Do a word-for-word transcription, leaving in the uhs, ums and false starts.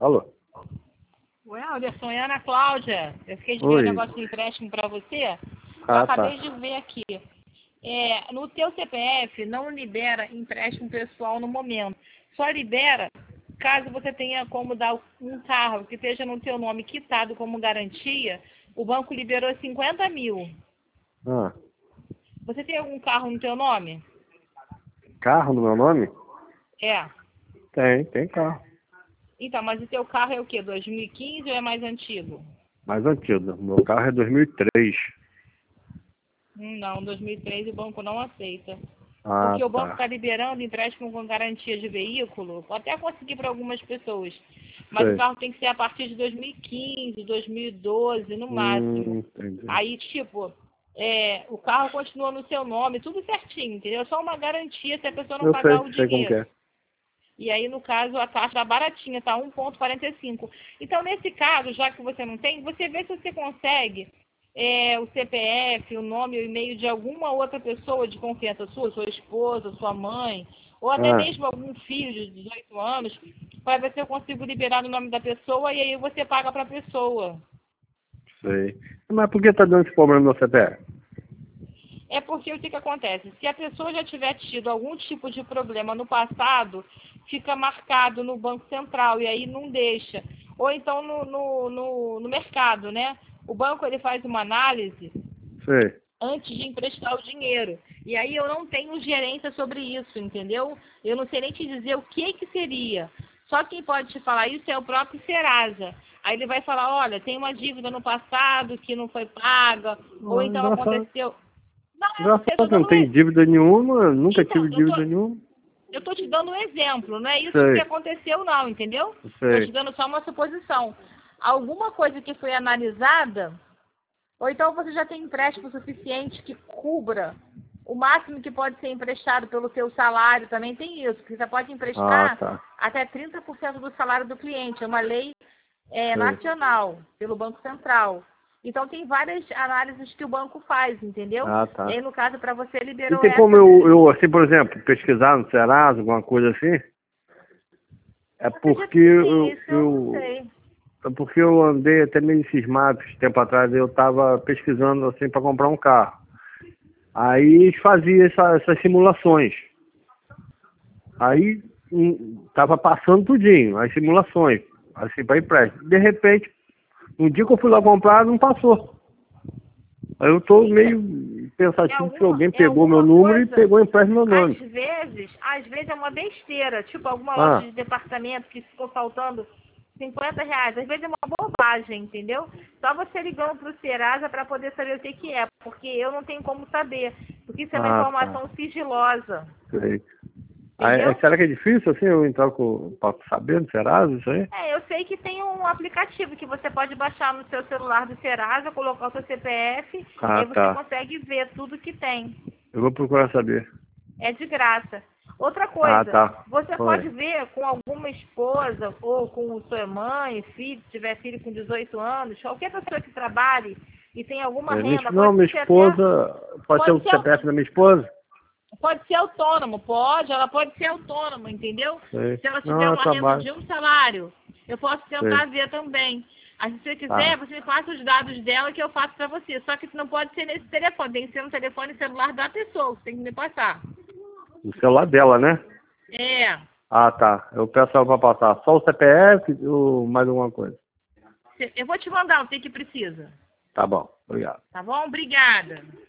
Alô? Oi, Anderson, é a Ana Cláudia. Eu fiquei de ver Oi. o negócio de empréstimo para você. Eu Ah, acabei tá. de ver aqui. É, no teu C P F não libera empréstimo pessoal no momento. Só libera caso você tenha como dar um carro que esteja no teu nome quitado como garantia. O banco liberou cinquenta mil. Ah, Você tem algum carro no teu nome? carro no meu nome? É. Tem, tem carro. Então, mas o teu carro é o quê? dois mil e quinze ou é mais antigo? Mais antigo. Meu carro é dois mil e três. Hum, Não, dois mil e três o banco não aceita. Ah, Porque o banco está tá. liberando empréstimo com garantia de veículo, pode até conseguir para algumas pessoas, mas o Sei. carro tem que ser a partir de dois mil e quinze, dois mil e doze, no Hum, máximo. entendi. Aí, tipo, é, o carro continua no seu nome, tudo certinho, entendeu? É só uma garantia se a pessoa não Eu pagar sei, o sei como que dinheiro. é. E aí, no caso, a taxa tá baratinha, tá um vírgula quarenta e cinco. Então, nesse caso, já que você não tem, você vê se você consegue é, o C P F, o nome, o e-mail de alguma outra pessoa de confiança sua, sua esposa, sua mãe, ou até Ah, mesmo algum filho de dezoito anos, para ver se eu consigo liberar o nome da pessoa e aí você paga para a pessoa. sei. Mas por que tá dando esse problema no C P F? É porque o que, que acontece? Se a pessoa já tiver tido algum tipo de problema no passado, fica marcado no Banco Central e aí não deixa. Ou então no, no, no, no mercado, né? O banco ele faz uma análise Sei. antes de emprestar o dinheiro. E aí eu não tenho gerência sobre isso, entendeu? Eu não sei nem te dizer o que que seria. Só quem pode te falar isso é o próprio Serasa. Aí ele vai falar, olha, tem uma dívida no passado que não foi paga, ou Ah, então engraçado. aconteceu. Não, eu não sei, eu tô Engraçado que eu não dando um tenho exemplo. dívida nenhuma, nunca Então, tive eu tô, dívida nenhuma. eu tô te dando um exemplo, não é isso que Sei, aconteceu não, entendeu? Tô te sei. dando só uma suposição. Alguma coisa que foi analisada, ou então você já tem empréstimo suficiente que cubra o máximo que pode ser emprestado pelo seu salário, também tem isso, porque você pode Ah, emprestar tá. até trinta por cento do salário do cliente, é uma lei é, Sei. nacional, pelo Banco Central. Então tem várias análises que o banco faz, entendeu? Ah, E tá. aí, no caso, para você, E liberou tem como essa eu, sim. eu, assim, por exemplo, pesquisar no Serasa, alguma coisa assim? É Acredito porque que sim, eu, isso eu não eu, sei. é porque eu andei até meio cismado, esse tempo atrás eu estava pesquisando assim para comprar um carro. Aí fazia essa, essas simulações. Aí estava passando tudinho, as simulações, assim, para empréstimo. De repente, um dia que eu fui lá comprar, não passou. Aí eu estou Então, meio é pensativo que alguma, alguém é pegou meu alguma número e coisa, pegou o empréstimo no meu às nome. vezes, às vezes é uma besteira, tipo alguma loja Ah, de departamento que ficou faltando cinquenta reais, às vezes é uma bobagem, entendeu? Só você ligando pro Serasa para poder saber o que que é, porque eu não tenho como saber, porque isso é uma ah, tá. informação sigilosa, Sei. Aí, é- entendeu? será que é difícil assim eu entrar com, para saber no Serasa isso aí? É, eu sei que tem um aplicativo que você pode baixar no seu celular do Serasa, colocar o seu C P F, e Ah, aí você tá. consegue ver tudo que tem. Eu vou procurar saber. É de graça. Outra Ah, coisa, tá. você Oi. pode ver com alguma esposa ou com sua mãe, filho, se tiver filho com dezoito anos, qualquer pessoa que trabalhe e tem alguma É, minha, renda, es- não, pode minha ser até, esposa. Pode ser pode o ser, C P F da minha esposa? pode ser autônomo, pode, ela pode ser autônoma, entendeu? Sei. Se ela Não, tiver eu uma renda trabalho. de um salário, eu posso Sei. tentar ver também. Aí, se você quiser, Tá. você me passa os dados dela que eu faço pra você. Só que não pode ser nesse telefone, tem que ser no telefone celular da pessoa, você tem que me passar. O celular dela, né? É. Ah, tá. Eu peço ela para passar só o C P F ou mais alguma coisa. Eu vou te mandar o que que precisa. Tá bom. Obrigado. Tá bom? Obrigada.